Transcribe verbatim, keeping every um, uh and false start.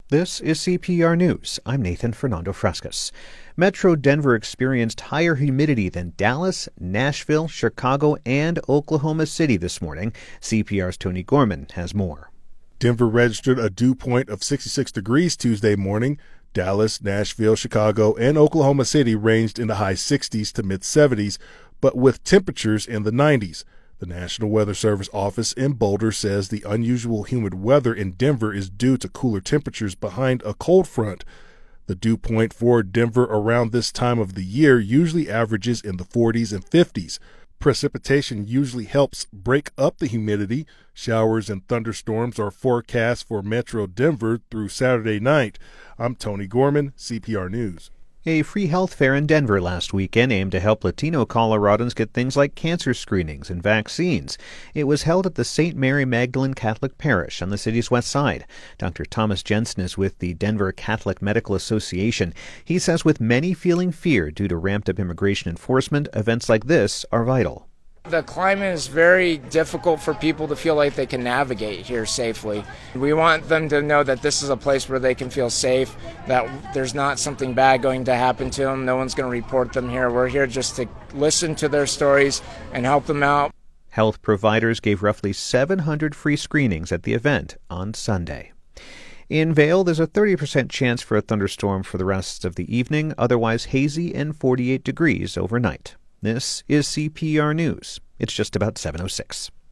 This is C P R News. I'm Nathan Fernando Frascas. Metro Denver experienced higher humidity than Dallas, Nashville, Chicago, and Oklahoma City this morning. C P R's Tony Gorman has more. Denver registered a dew point of sixty-six degrees Tuesday morning. Dallas, Nashville, Chicago, and Oklahoma City ranged in the high sixties to mid seventies, but with temperatures in the nineties. The National Weather Service office in Boulder says the unusual humid weather in Denver is due to cooler temperatures behind a cold front. The dew point for Denver around this time of the year usually averages in the forties and fifties. Precipitation usually helps break up the humidity. Showers and thunderstorms are forecast for Metro Denver through Saturday night. I'm Tony Gorman, C P R News. A free health fair in Denver last weekend aimed to help Latino Coloradans get things like cancer screenings and vaccines. It was held at the Saint Mary Magdalene Catholic Parish on the city's west side. Doctor Thomas Jensen is with the Denver Catholic Medical Association. He says with many feeling fear due to ramped-up immigration enforcement, events like this are vital. The climate is very difficult for people to feel like they can navigate here safely. We want them to know that this is a place where they can feel safe, that there's not something bad going to happen to them. No one's going to report them here. We're here just to listen to their stories and help them out. Health providers gave roughly seven hundred free screenings at the event on Sunday. In Vail, there's a thirty percent chance for a thunderstorm for the rest of the evening, otherwise hazy and forty-eight degrees overnight. This is C P R News. It's just about seven oh six.